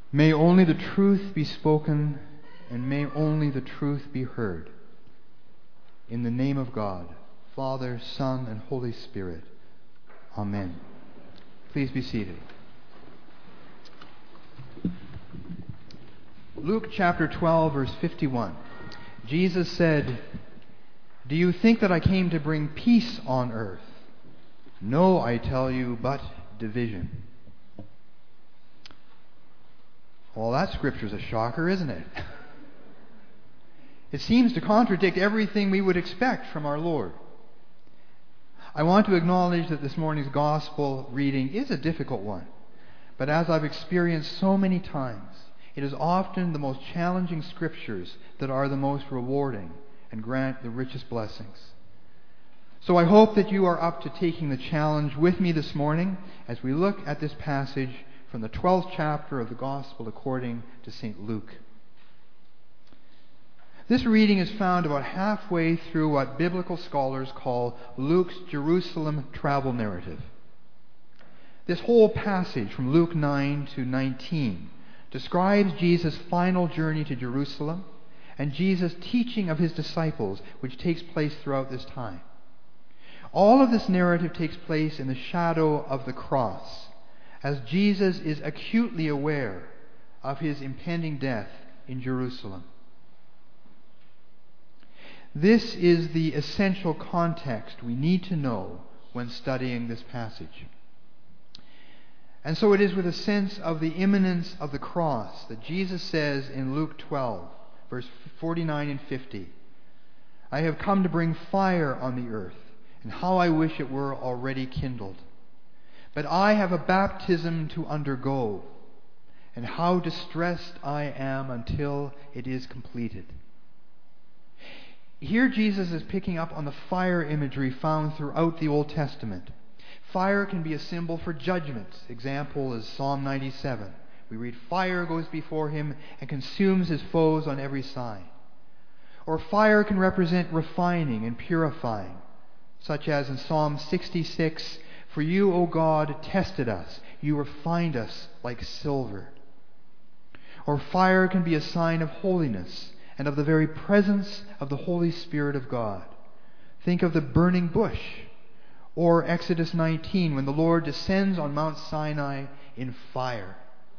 May only the truth be spoken, and may only the truth be heard. In the name of God, Father, Son, and Holy Spirit. Amen. Please be seated. Luke chapter 12, verse 51. Jesus said, "Do you think that I came to bring peace on earth? No, I tell you, but division." Well, that scripture's a shocker, isn't it? It seems to contradict everything we would expect from our Lord. I want to acknowledge that this morning's gospel reading is a difficult one, but as I've experienced so many times, it is often the most challenging scriptures that are the most rewarding and grant the richest blessings. So I hope that you are up to taking the challenge with me this morning as we look at this passage from the 12th chapter of the Gospel according to St. Luke. This reading is found about halfway through what biblical scholars call Luke's Jerusalem travel narrative. This whole passage from Luke 9 to 19 describes Jesus' final journey to Jerusalem and Jesus' teaching of his disciples, which takes place throughout this time. All of this narrative takes place in the shadow of the cross, as Jesus is acutely aware of his impending death in Jerusalem. This is the essential context we need to know when studying this passage. And so it is with a sense of the imminence of the cross that Jesus says in Luke 12, verse 49 and 50, "I have come to bring fire on the earth, and how I wish it were already kindled. But I have a baptism to undergo, and how distressed I am until it is completed." Here Jesus is picking up on the fire imagery found throughout the Old Testament. Fire can be a symbol for judgment. Example is Psalm 97. We read, "Fire goes before him and consumes his foes on every side." Or fire can represent refining and purifying, such as in Psalm 66, "For you, O God, tested us. You refined us like silver." Or fire can be a sign of holiness and of the very presence of the Holy Spirit of God. Think of the burning bush, or Exodus 19, when the Lord descends on Mount Sinai in fire.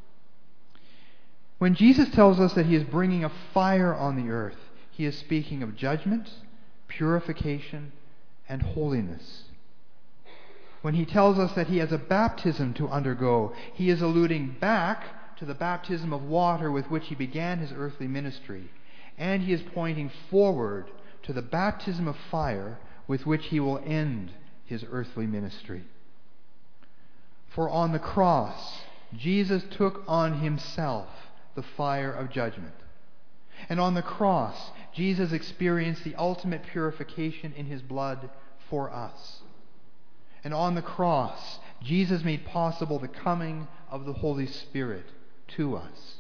When Jesus tells us that he is bringing a fire on the earth, he is speaking of judgment, purification, and holiness. When he tells us that he has a baptism to undergo, he is alluding back to the baptism of water with which he began his earthly ministry, and he is pointing forward to the baptism of fire with which he will end his earthly ministry. For on the cross, Jesus took on himself the fire of judgment. And on the cross, Jesus experienced the ultimate purification in his blood for us. And on the cross, Jesus made possible the coming of the Holy Spirit to us.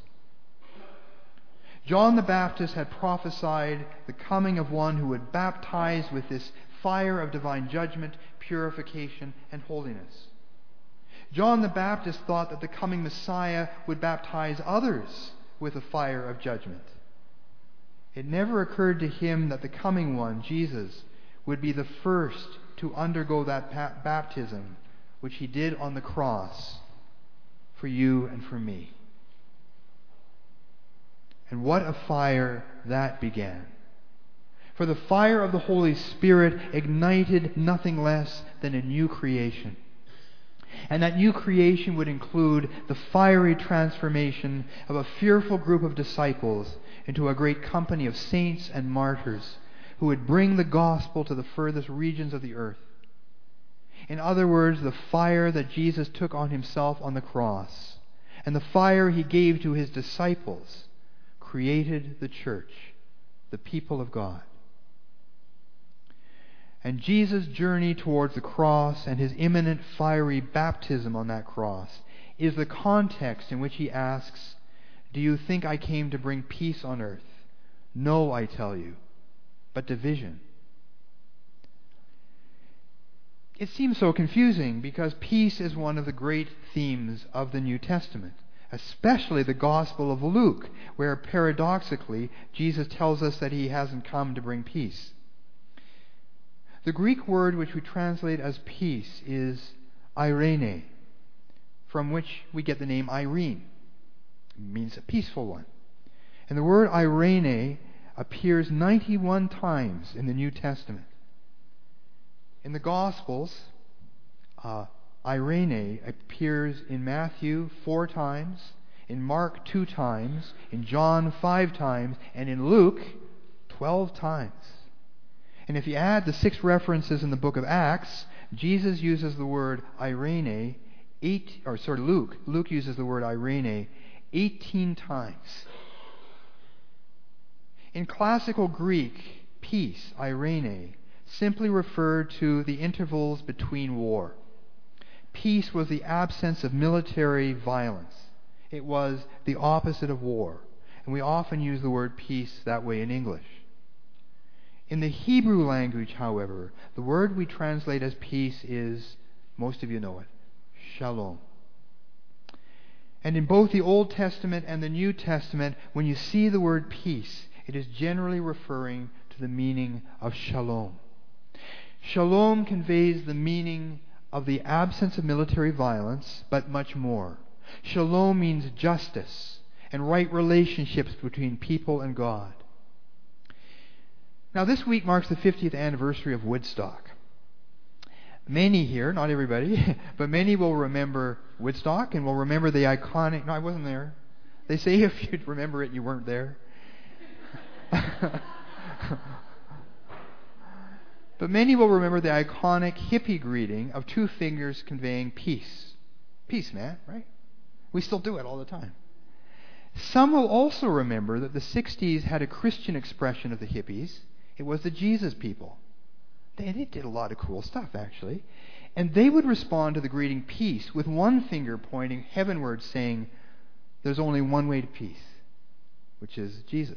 John the Baptist had prophesied the coming of one who would baptize with this fire of divine judgment, purification, and holiness. John the Baptist thought that the coming Messiah would baptize others with a fire of judgment. It never occurred to him that the coming one, Jesus, would be the first to undergo that baptism which he did on the cross for you and for me. And what a fire that began. For the fire of the Holy Spirit ignited nothing less than a new creation. And that new creation would include the fiery transformation of a fearful group of disciples into a great company of saints and martyrs who would bring the gospel to the furthest regions of the earth. In other words, the fire that Jesus took on himself on the cross and the fire he gave to his disciples created the church, the people of God. And Jesus' journey towards the cross and his imminent fiery baptism on that cross is the context in which he asks, "Do you think I came to bring peace on earth? No, I tell you, but division." It seems so confusing because peace is one of the great themes of the New Testament. especially the Gospel of Luke, where paradoxically Jesus tells us that he hasn't come to bring peace. The Greek word which we translate as peace is eirene, from which we get the name Irene. It means a peaceful one. And the word eirene appears 91 times in the New Testament. In the Gospels, eirene appears in Matthew 4 times, in Mark 2 times, in John 5 times, and in Luke 12 times. And if you add the 6 references in the book of Acts, Jesus uses the word eirene, Luke uses the word eirene 18 times. In classical Greek, peace, eirene, simply referred to the intervals between war. Peace was the absence of military violence. It was the opposite of war. And we often use the word peace that way in English. In the Hebrew language, however, the word we translate as peace is, most of you know it, shalom. And in both the Old Testament and the New Testament, when you see the word peace, it is generally referring to the meaning of shalom. Shalom conveys the meaning of the absence of military violence, but much more. Shalom means justice and right relationships between people and God. Now, this week marks the 50th anniversary of Woodstock. Many here, not everybody, but many will remember Woodstock and will remember the iconic... No, I wasn't there. They say if you'd remember it, you weren't there. But many will remember the iconic hippie greeting of 2 fingers conveying peace. Peace, man, right? We still do it all the time. Some will also remember that the 60s had a Christian expression of the hippies. It was the Jesus people. They did a lot of cool stuff, actually. And they would respond to the greeting peace with 1 finger pointing heavenward, saying, there's only one way to peace, which is Jesus.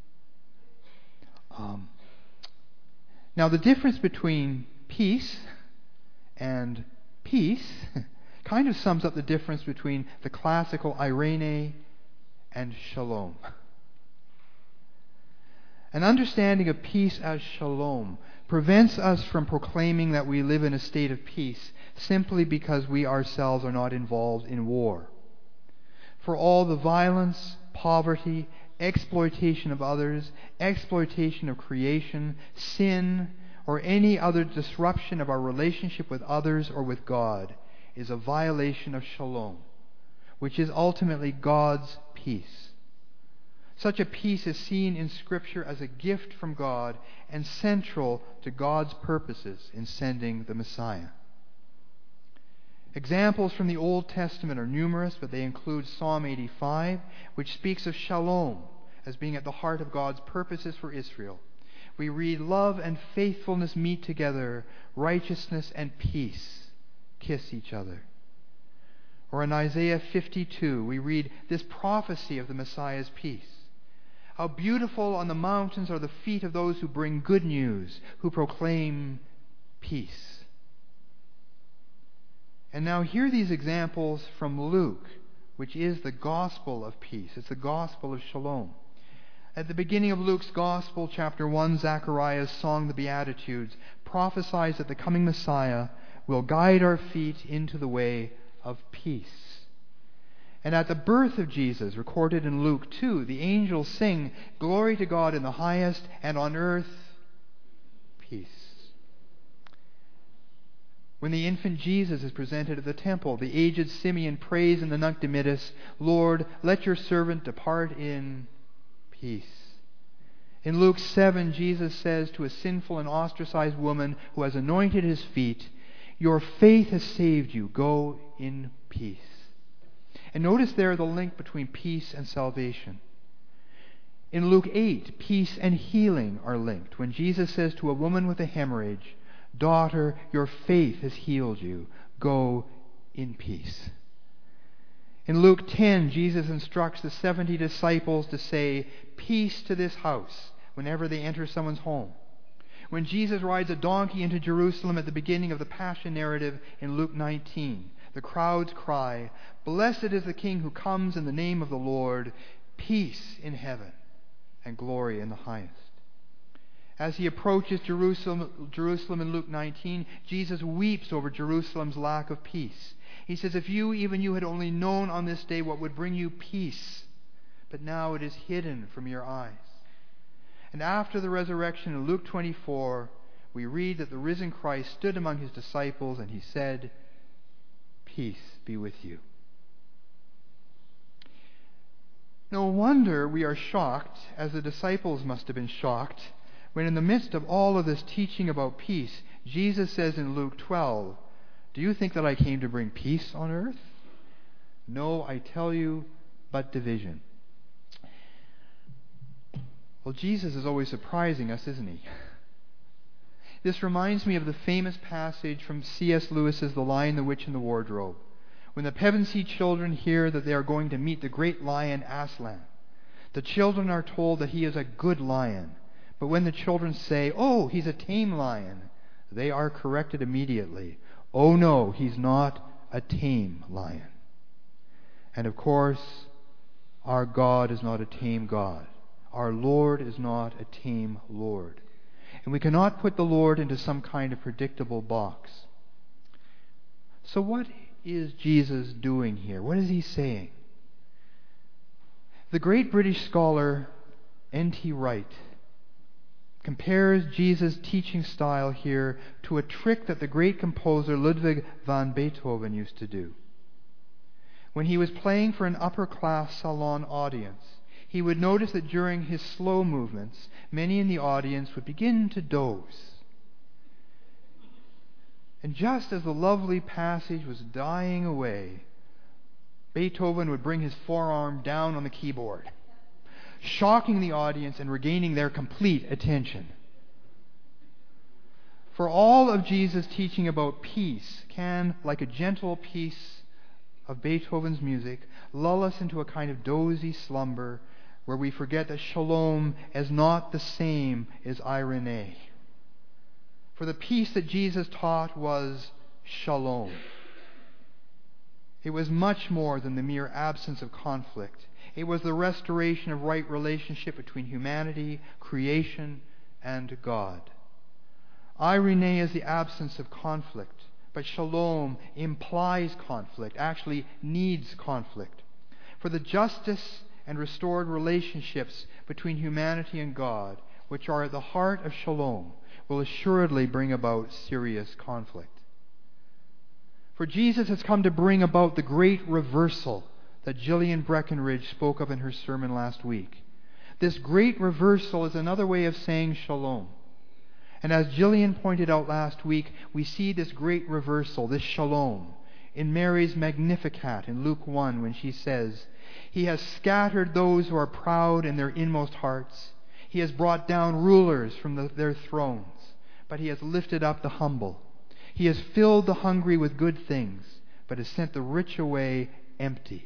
Now, the difference between peace and peace kind of sums up the difference between the classical eirene and shalom. An understanding of peace as shalom prevents us from proclaiming that we live in a state of peace simply because we ourselves are not involved in war. For all the violence, poverty, exploitation of others, exploitation of creation, sin, or any other disruption of our relationship with others or with God is a violation of shalom, which is ultimately God's peace. Such a peace is seen in Scripture as a gift from God and central to God's purposes in sending the Messiah. Examples from the Old Testament are numerous, but they include Psalm 85, which speaks of shalom as being at the heart of God's purposes for Israel. We read, love and faithfulness meet together, righteousness and peace kiss each other. Or in Isaiah 52, we read this prophecy of the Messiah's peace. How beautiful on the mountains are the feet of those who bring good news, who proclaim peace. And now hear these examples from Luke, which is the gospel of peace. It's the gospel of shalom. At the beginning of Luke's gospel, chapter 1, Zechariah's song, the Beatitudes, prophesies that the coming Messiah will guide our feet into the way of peace. And at the birth of Jesus, recorded in Luke 2, the angels sing, "Glory to God in the highest, and on earth, peace." When the infant Jesus is presented at the temple, the aged Simeon prays in the Nunc Dimittis, "Lord, let your servant depart in peace." In Luke 7, Jesus says to a sinful and ostracized woman who has anointed his feet, "Your faith has saved you. Go in peace." And notice there the link between peace and salvation. In Luke 8, peace and healing are linked when Jesus says to a woman with a hemorrhage, "Daughter, your faith has healed you. Go in peace." In Luke 10, Jesus instructs the 70 disciples to say, "Peace to this house," whenever they enter someone's home. When Jesus rides a donkey into Jerusalem at the beginning of the Passion narrative in Luke 19, The crowds cry, "Blessed is the King who comes in the name of the Lord, peace in heaven and glory in the highest." As he approaches Jerusalem in Luke 19, Jesus weeps over Jerusalem's lack of peace. He says, "If you, even you, had only known on this day what would bring you peace, but now it is hidden from your eyes." And after the resurrection in Luke 24, we read that the risen Christ stood among his disciples and he said, "Peace be with you." No wonder we are shocked, as the disciples must have been shocked, when in the midst of all of this teaching about peace, Jesus says in Luke 12, "Do you think that I came to bring peace on earth? No, I tell you, but division." Well, Jesus is always surprising us, isn't he? This reminds me of the famous passage from C.S. Lewis's The Lion, the Witch, and the Wardrobe. When the Pevensey children hear that they are going to meet the great lion Aslan, the children are told that he is a good lion. But when the children say, "Oh, he's a tame lion," they are corrected immediately. "Oh no, he's not a tame lion." And of course, our God is not a tame God. Our Lord is not a tame Lord. And we cannot put the Lord into some kind of predictable box. So what is Jesus doing here? What is he saying? The great British scholar N.T. Wright compares Jesus' teaching style here to a trick that the great composer Ludwig van Beethoven used to do. When he was playing for an upper-class salon audience, he would notice that during his slow movements, many in the audience would begin to doze. And just as the lovely passage was dying away, Beethoven would bring his forearm down on the keyboard, shocking the audience and regaining their complete attention. For all of Jesus' teaching about peace can, like a gentle piece of Beethoven's music, lull us into a kind of dozy slumber where we forget that shalom is not the same as irene. For the peace that Jesus taught was shalom. It was much more than the mere absence of conflict. It was the restoration of right relationship between humanity, creation, and God. Irene is the absence of conflict, but shalom implies conflict, actually needs conflict. For the justice and restored relationships between humanity and God, which are at the heart of shalom, will assuredly bring about serious conflict. For Jesus has come to bring about the great reversal that Gillian Breckenridge spoke of in her sermon last week. This great reversal is another way of saying shalom. And as Gillian pointed out last week, we see this great reversal, this shalom, in Mary's Magnificat in Luke 1 when she says, "He has scattered those who are proud in their inmost hearts. He has brought down rulers from their thrones, but he has lifted up the humble. He has filled the hungry with good things, but has sent the rich away empty."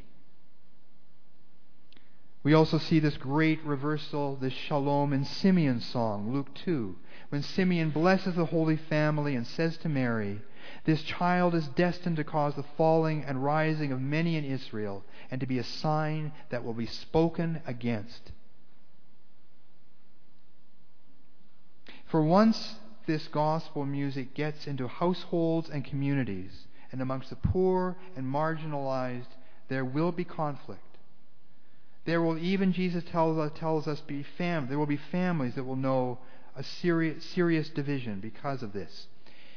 We also see this great reversal, this shalom, in Simeon's song, Luke 2, when Simeon blesses the Holy Family and says to Mary, "This child is destined to cause the falling and rising of many in Israel, and to be a sign that will be spoken against." For once this gospel music gets into households and communities, and amongst the poor and marginalized, there will be conflict. There will even, Jesus tells us, there will be families that will know a serious division because of this.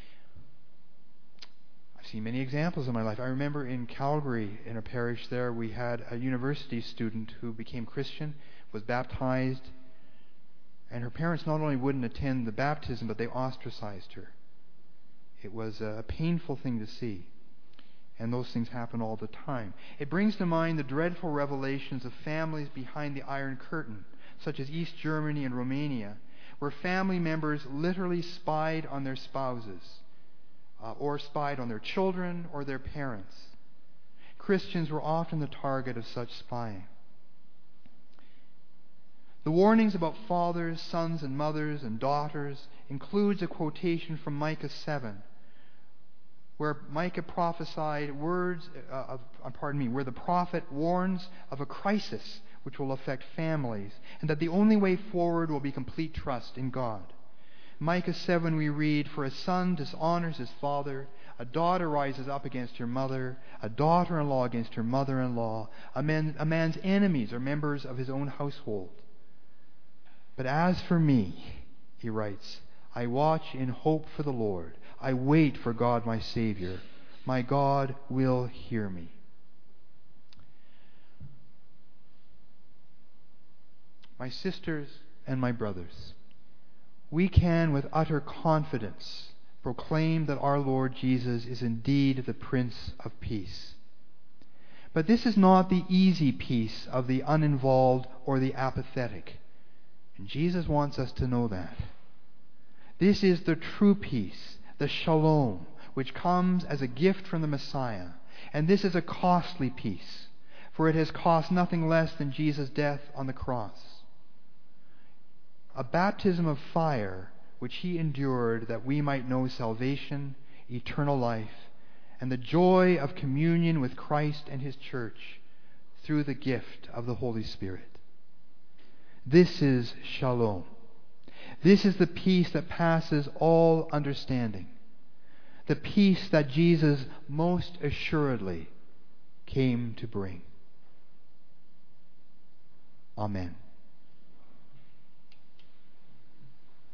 I've seen many examples in my life. I remember in Calgary, in a parish there, we had a university student who became Christian, was baptized, and her parents not only wouldn't attend the baptism, but they ostracized her. It was a painful thing to see. And those things happen all the time. It brings to mind the dreadful revelations of families behind the Iron Curtain, such as East Germany and Romania, where family members literally spied on their spouses, or spied on their children or their parents. Christians were often the target of such spying. The warnings about fathers, sons, and mothers, and daughters includes a quotation from Micah 7, where Micah prophesied where the prophet warns of a crisis which will affect families, and that the only way forward will be complete trust in God. Micah 7 we read, "For a son dishonors his father, a daughter rises up against her mother, a daughter-in-law against her mother-in-law. A man's enemies are members of his own household. But as for me," he writes, "I watch in hope for the Lord. I wait for God my Savior. My God will hear me." My sisters and my brothers, we can with utter confidence proclaim that our Lord Jesus is indeed the Prince of Peace. But this is not the easy peace of the uninvolved or the apathetic. And Jesus wants us to know that. This is the true peace, the shalom, which comes as a gift from the Messiah. And this is a costly peace, for it has cost nothing less than Jesus' death on the cross. A baptism of fire which he endured that we might know salvation, eternal life, and the joy of communion with Christ and his church through the gift of the Holy Spirit. This is shalom. This is the peace that passes all understanding, the peace that Jesus most assuredly came to bring. Amen.